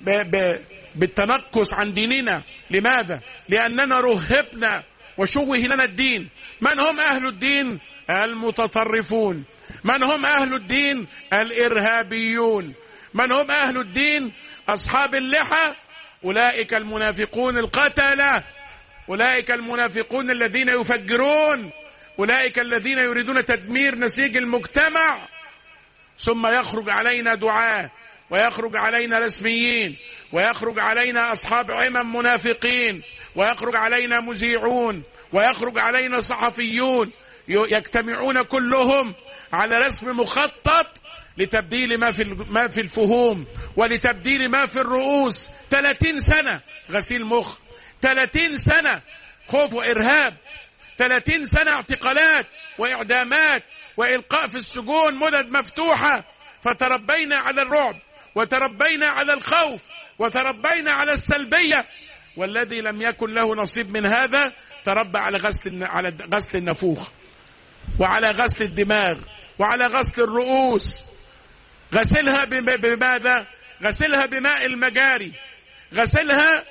بالتنقص عن ديننا. لماذا؟ لأننا رهبنا وشوه لنا الدين. من هم أهل الدين؟ المتطرفون. من هم أهل الدين؟ الإرهابيون. من هم أهل الدين؟ أصحاب اللحى، أولئك المنافقون القتلة، أولئك المنافقون الذين يفجرون، أولئك الذين يريدون تدمير نسيج المجتمع. ثم يخرج علينا دعاة ويخرج علينا رسميين، ويخرج علينا أصحاب عمم منافقين، ويخرج علينا مذيعون، ويخرج علينا صحفيون، يجتمعون كلهم على رسم مخطط لتبديل ما في ما في الفهوم ولتبديل ما في الرؤوس. ثلاثين سنة غسيل مخ، ثلاثين سنة خوف وإرهاب، ثلاثين سنة اعتقالات وإعدامات وإلقاء في السجون مدد مفتوحة. فتربينا على الرعب، وتربينا على الخوف، وتربينا على السلبية. والذي لم يكن له نصيب من هذا تربى على غسل على غسل النفوخ، وعلى غسل الدماغ، وعلى غسل الرؤوس. غسلها بماذا؟ غسلها بماء المجاري، غسلها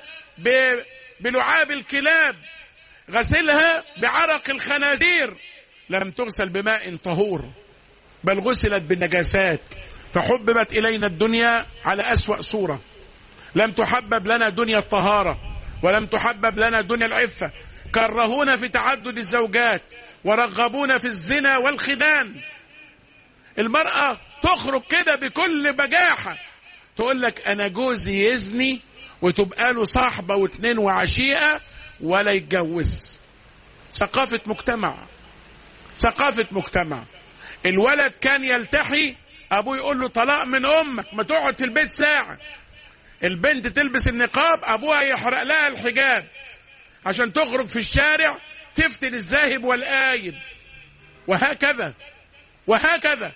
بلعاب الكلاب، غسلها بعرق الخنازير. لم تغسل بماء طهور، بل غسلت بالنجاسات. فحببت إلينا الدنيا على أسوأ صورة. لم تحبب لنا دنيا الطهارة، ولم تحبب لنا دنيا العفة. كرهونا في تعدد الزوجات، ورغبونا في الزنا والخدان. المرأة تخرج كده بكل بجاحة تقول لك أنا جوزي يزني، وتبقى له صاحبة واثنين وعشيقة ولا يتجوز. ثقافة مجتمع، ثقافة مجتمع. الولد كان يلتحي، أبوه يقول له طلاق من أمك، ما تقعد في البيت ساعة. البنت تلبس النقاب، أبوها يحرق لها الحجاب عشان تخرج في الشارع تفتن الذاهب والآيب. وهكذا وهكذا.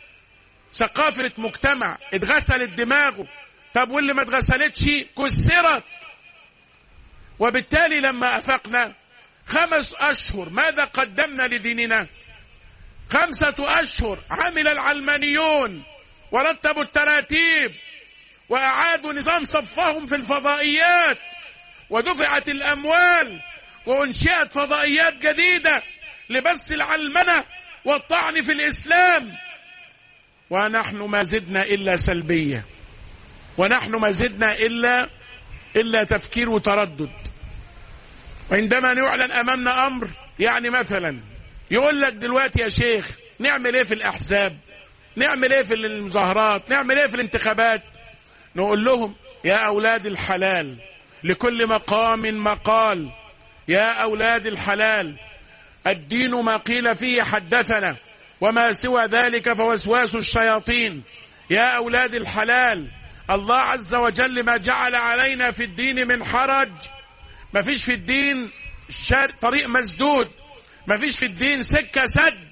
ثقافة مجتمع اتغسلت دماغه. طب واللي ما اتغسلتش كسرت. وبالتالي لما أفقنا خمس أشهر ماذا قدمنا لديننا؟ خمسة أشهر عمل العلمانيون ورتبوا التراتيب وأعادوا نظام صفهم في الفضائيات، ودفعت الأموال وأنشئت فضائيات جديدة لبث العلمنة والطعن في الإسلام. ونحن ما زدنا إلا سلبية، ونحن ما زدنا إلا إلا تفكير وتردد. وعندما نعلن أمامنا أمر، يعني مثلا يقول لك دلوقتي يا شيخ نعمل إيه في الأحزاب، نعمل إيه في المظاهرات، نعمل إيه في الانتخابات، نقول لهم يا أولاد الحلال لكل مقام مقال. يا أولاد الحلال الدين ما قيل فيه حدثنا، وما سوى ذلك فوسواس الشياطين. يا أولاد الحلال الله عز وجل ما جعل علينا في الدين من حرج. ما فيش في الدين طريق مسدود، ما فيش في الدين سكة سد.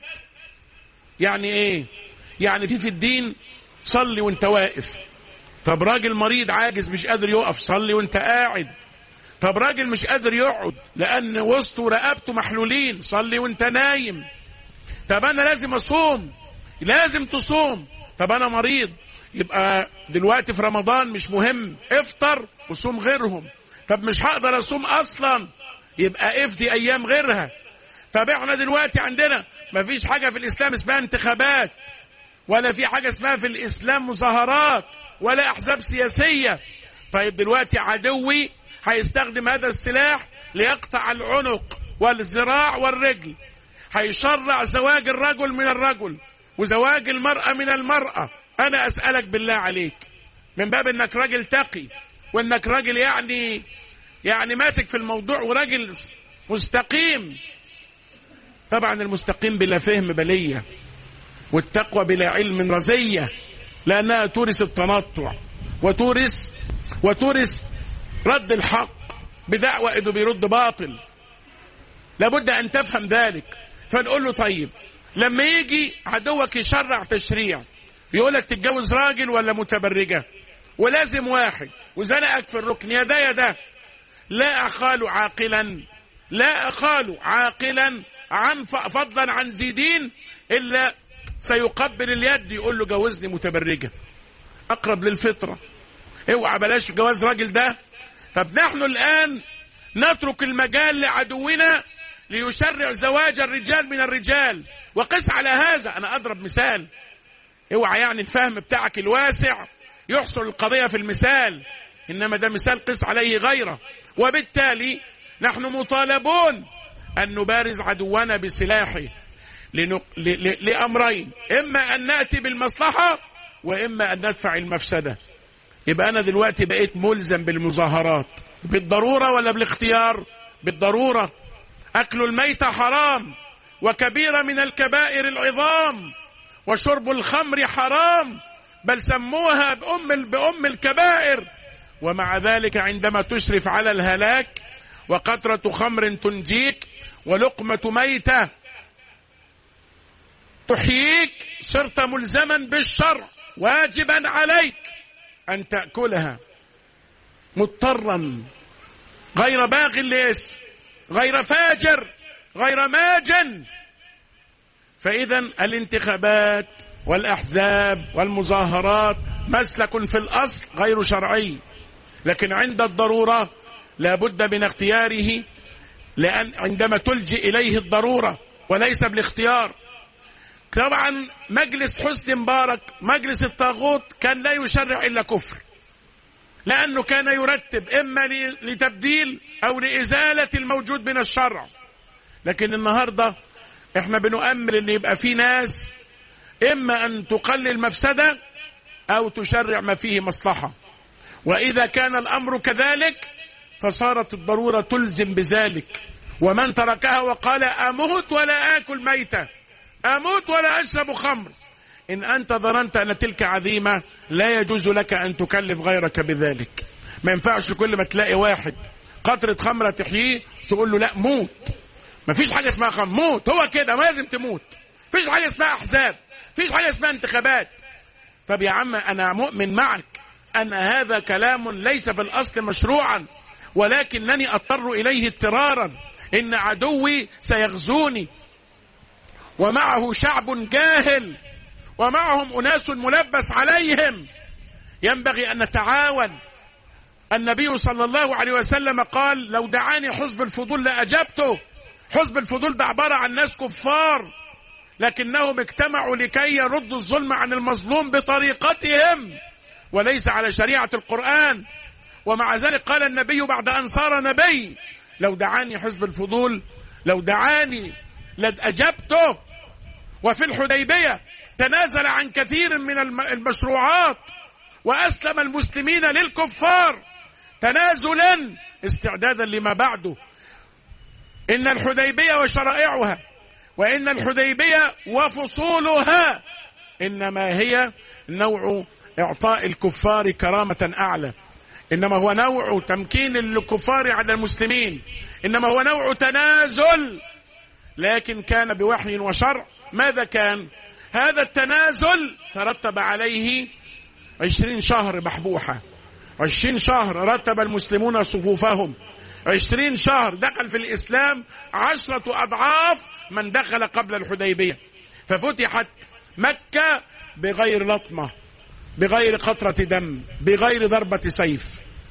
يعني ايه؟ يعني في في الدين صلي وانت واقف. طب راجل مريض عاجز مش قادر يقف، صلي وانت قاعد. طب راجل مش قادر يقعد لأن وسطه ورقبته محلولين، صلي وانت نايم. طب أنا لازم أصوم، لازم تصوم. طب أنا مريض، يبقى دلوقتي في رمضان مش مهم، افطر وصوم غيرهم. طب مش هقدر أصوم أصلا، يبقى افدي أيام غيرها. طب احنا دلوقتي عندنا مفيش حاجة في الإسلام اسمها انتخابات، ولا في حاجة اسمها في الإسلام مظاهرات، ولا أحزاب سياسية. طيب دلوقتي عدوي هيستخدم هذا السلاح ليقطع العنق والذراع والرجل، هيشرع زواج الرجل من الرجل وزواج المرأة من المرأة. أنا أسألك بالله عليك، من باب أنك راجل تقي، وأنك راجل يعني يعني ماسك في الموضوع وراجل مستقيم. طبعا المستقيم بلا فهم بلية، والتقوى بلا علم رزية، لأنها تورث التنطع وتورث وتورث رد الحق بدعوى انه بيرد باطل. لابد ان تفهم ذلك. فنقول له طيب لما يجي عدوك يشرع تشريع يقولك تتجوز راجل ولا متبرجة، ولازم واحد وزنقك في الركن يا ده يا ده، لا أخال عاقلا لا أخال عاقلا عن فضلا عن ذي دين إلا سيقبل اليد يقول له جوزني متبرجة، أقرب للفطرة. اوعى بلاش جواز راجل ده. طب نحن الآن نترك المجال لعدونا ليشرع زواج الرجال من الرجال. وقس على هذا، أنا أضرب مثال، اوعى يعني الفهم بتاعك الواسع يحصل القضية في المثال، إنما ده مثال قس عليه غيره. وبالتالي نحن مطالبون أن نبارز عدونا بسلاحه لنق... ل... ل... لأمرين: إما أن نأتي بالمصلحة وإما أن ندفع المفسدة. يبقى أنا دلوقتي بقيت ملزم بالمظاهرات بالضرورة ولا بالاختيار؟ بالضرورة. أكل الميت حرام وكبيرة من الكبائر العظام، وشرب الخمر حرام بل سموها بأم, بأم الكبائر، ومع ذلك عندما تشرف على الهلاك وقطرة خمر تنجيك ولقمة ميتة تحييك صرت ملزما بالشرع، واجبا عليك أن تأكلها مضطرا غير باغ لإثم غير فاجر غير ماجن. فإذا الانتخابات والأحزاب والمظاهرات مسلك في الأصل غير شرعي، لكن عند الضرورة لا بد من اختياره، لأن عندما تلجئ إليه الضرورة وليس بالاختيار. طبعا مجلس حسني مبارك مجلس الطاغوت كان لا يشرع إلا كفر، لأنه كان يرتب إما لتبديل أو لإزالة الموجود من الشرع. لكن النهاردة احنا بنؤمل ان يبقى في ناس إما أن تقلل مفسدة أو تشرع ما فيه مصلحة، وإذا كان الأمر كذلك فصارت الضرورة تلزم بذلك. ومن تركها وقال أموت ولا آكل ميتة، أموت ولا أشرب خمر، إن أنت ظننت أن تلك عظيمة لا يجوز لك أن تكلف غيرك بذلك. ما ينفعش كل ما تلاقي واحد قطرة خمرة تحييه تقول له لا موت، ما فيش حاجة اسمها خمر، موت، هو كده ما لازم تموت، فيش حاجة اسمها أحزاب، فيش حاجة اسمها انتخابات. طب يا عم أنا مؤمن معك أن هذا كلام ليس في الأصل مشروعا، ولكنني أضطر إليه اضطرارا، إن عدوي سيغزوني ومعه شعب جاهل ومعهم أناس ملبس عليهم، ينبغي أن نتعاون. النبي صلى الله عليه وسلم قال لو دعاني حزب الفضول لأجبته. حزب الفضول ده عبارة عن ناس كفار لكنهم اجتمعوا لكي يردوا الظلم عن المظلوم بطريقتهم وليس على شريعة القرآن. ومع ذلك قال النبي بعد أن صار نبي لو دعاني حزب الفضول لو دعاني لأجبته. وفي الحديبية تنازل عن كثير من المشروعات وأسلم المسلمين للكفار تنازلا استعدادا لما بعده. إن الحديبية وشرائعها وإن الحديبية وفصولها إنما هي نوع إعطاء الكفار كرامة أعلى، إنما هو نوع تمكين الكفار على المسلمين، إنما هو نوع تنازل، لكن كان بوحي وشرع. ماذا كان هذا التنازل؟ ترتب عليه عشرين شهر بحبوحة، عشرين شهر رتب المسلمون صفوفهم، عشرين شهر دخل في الإسلام عشرة أضعاف من دخل قبل الحديبية، ففتحت مكة بغير لطمة بغير قطرة دم بغير ضربة سيف.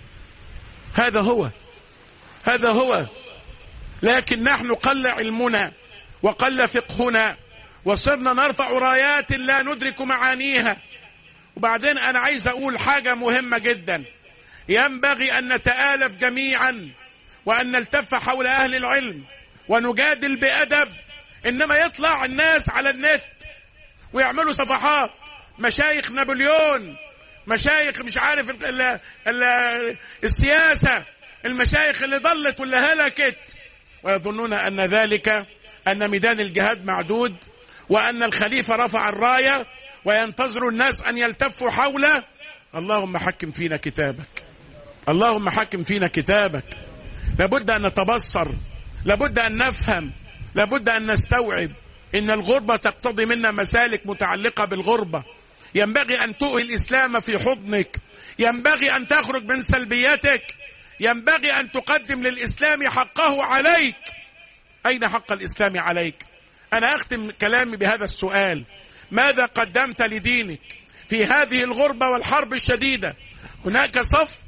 هذا هو هذا هو لكن نحن قل علمنا وقل فقهنا وصرنا نرفع رايات لا ندرك معانيها. وبعدين أنا عايز أقول حاجة مهمة جدا، ينبغي أن نتآلف جميعا وأن نلتف حول أهل العلم ونجادل بأدب. إنما يطلع الناس على النت ويعملوا صفحات مشايخ نابليون، مشايخ مش عارف ال ال ال السياسة، المشايخ اللي ضلت ولا هلكت، ويظنون أن ذلك أن ميدان الجهاد معدود وأن الخليفة رفع الراية وينتظر الناس أن يلتفوا حوله. اللهم حكم فينا كتابك، اللهم حكم فينا كتابك. لابد أن نتبصر، لابد أن نفهم، لابد أن نستوعب إن الغربة تقتضي منا مسالك متعلقة بالغربة. ينبغي أن تؤوي الإسلام في حضنك، ينبغي أن تخرج من سلبيتك، ينبغي أن تقدم للإسلام حقه عليك. أين حق الإسلام عليك؟ أنا أختم كلامي بهذا السؤال: ماذا قدمت لدينك في هذه الغربة والحرب الشديدة؟ هناك صف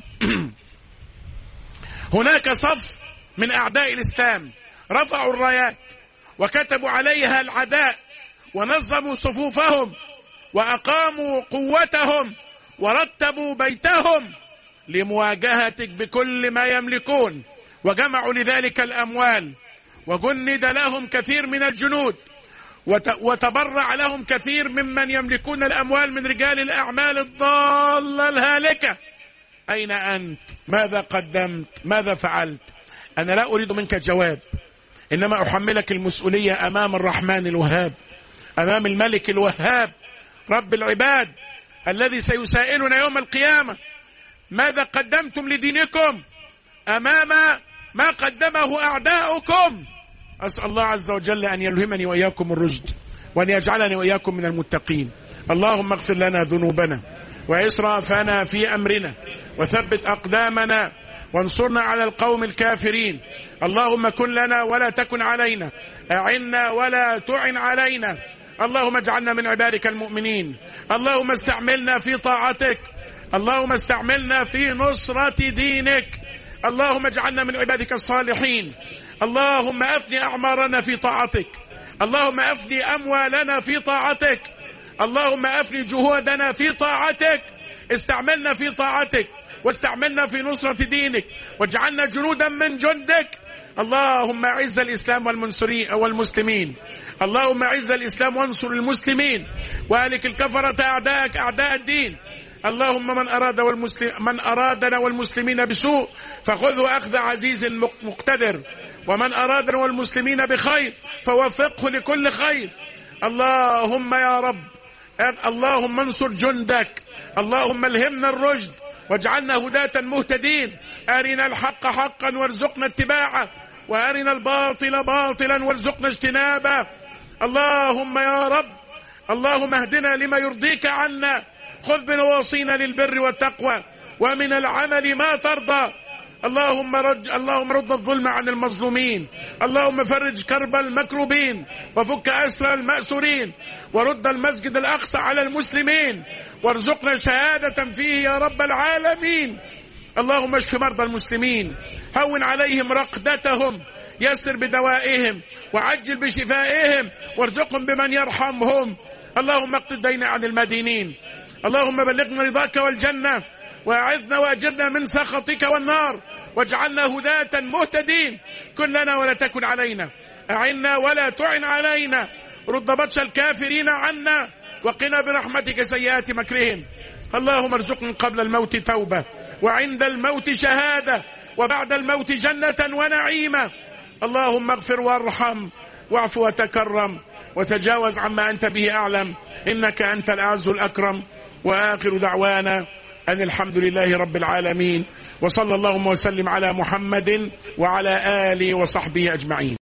هناك صف من أعداء الإسلام رفعوا الرايات وكتبوا عليها العداء ونظموا صفوفهم وأقاموا قوتهم ورتبوا بيتهم لمواجهتك بكل ما يملكون، وجمعوا لذلك الأموال وجند لهم كثير من الجنود وتبرع لهم كثير ممن يملكون الأموال من رجال الأعمال الضالة الهالكة. أين أنت؟ ماذا قدمت؟ ماذا فعلت؟ أنا لا أريد منك جواب، إنما أحملك المسؤولية أمام الرحمن الوهاب، أمام الملك الوهاب رب العباد الذي سيسائلنا يوم القيامة. ماذا قدمتم لدينكم أمام ما قدمه أعداؤكم؟ أسأل الله عز وجل أن يلهمني وإياكم الرشد، وأن يجعلني وإياكم من المتقين. اللهم اغفر لنا ذنوبنا وإسرافنا في أمرنا، وثبت أقدامنا، وانصرنا على القوم الكافرين. اللهم كن لنا ولا تكن علينا، أعنا ولا تعن علينا. اللهم اجعلنا من عبادك المؤمنين. اللهم استعملنا في طاعتك، اللهم استعملنا في نصرة دينك. اللهم اجعلنا من عبادك الصالحين. اللهم أفني أعمارنا في طاعتك، اللهم أفني أموالنا في طاعتك، اللهم أفني جهودنا في طاعتك. استعملنا في طاعتك، واستعملنا في نصرة دينك، واجعلنا جنودا من جندك. اللهم أعز الإسلام والمسلمين، اللهم أعز الإسلام وانصر المسلمين، وأهلك الكفرة أعداءك أعداء الدين. اللهم من أراد والمسلم من أرادنا والمسلمين بسوء فخذه أخذ عزيز مقتدر، ومن أرادنا والمسلمين بخير فوفقه لكل خير. اللهم يا رب، اللهم انصر جندك، اللهم الهمنا الرشد واجعلنا هداة مهتدين. أرنا الحق حقا وارزقنا اتباعه، وأرنا الباطل باطلا وارزقنا اجتنابه. اللهم يا رب، اللهم اهدنا لما يرضيك عنا، خذ بنواصينا للبر والتقوى ومن العمل ما ترضى. اللهم رد اللهم رد الظلم عن المظلومين، اللهم فرج كرب المكروبين، وفك أسر المأسورين، ورد المسجد الأقصى على المسلمين، وارزقنا شهادة فيه يا رب العالمين. اللهم اشف مرضى المسلمين، هون عليهم رقدتهم، يسر بدوائهم، وعجل بشفائهم، وارزقهم بمن يرحمهم. اللهم اقض الدين عن المدينين، اللهم بلغنا رضاك والجنة، وأعذنا وأجرنا من سخطك والنار، واجعلنا هداة مهتدين. كن لنا ولا تكن علينا، أعنا ولا تعن علينا، رد بطش الكافرين عنا، وقنا برحمتك سيئات مكرهم. اللهم ارزقنا قبل الموت توبة، وعند الموت شهادة، وبعد الموت جنة ونعيمة. اللهم اغفر وارحم واعف وتكرم، وتجاوز عما أنت به أعلم، إنك أنت الأعز الأكرم. وآخر دعوانا أن الحمد لله رب العالمين، وصلى اللهم وسلم على محمد وعلى آله وصحبه أجمعين.